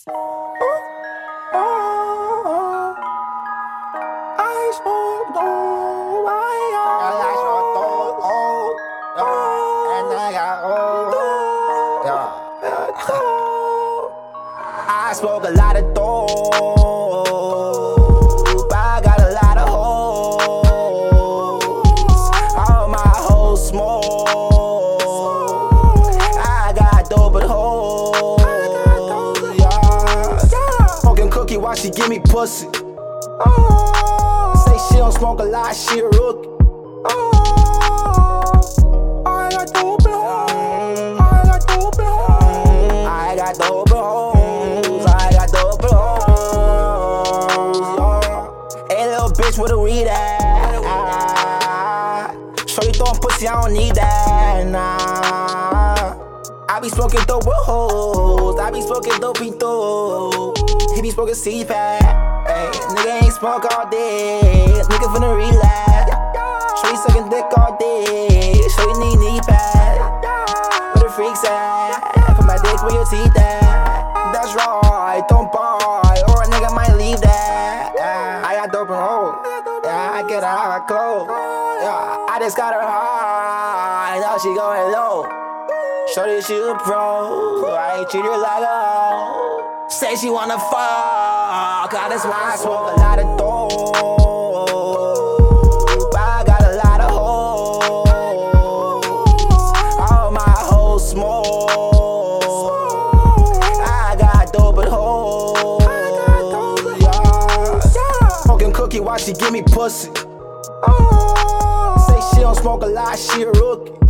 I smoke dope, I smoke dope, and I got I smoke a lot of dope, I got a lot of hoes, all my hoes smoke, I got dope but hoes, smoking cookie while she give me pussy. Say she don't smoke a lot, she a rookie. I got dope and hoes, I got dope and hoes, I got dope and hoes, I got dope and hoes. Hey little bitch, where the weed at? Show you throwing pussy, I don't need that, nah. I be smoking dope with hoes, I be smoking dopey dope. He be smoking CPAC. Ay, nigga ain't smoke all day, nigga finna relax. Show you sucking dick all day, show you need knee pad. Where the freaks at? Put my dick where your teeth at. That's right, don't buy, or a nigga might leave that. I got dope and hoes, yeah, I get her clothes. Yeah, I just got her high, now she going low. Shorty, she a pro, I ain't treat her like a hoe. Say she wanna fuck, that's why I smoke a lot of dope, I got a lot of hoes, all my hoes smoke, I got dope but hoes, smoking cookie while she give me pussy. Say she don't smoke a lot, she a rookie.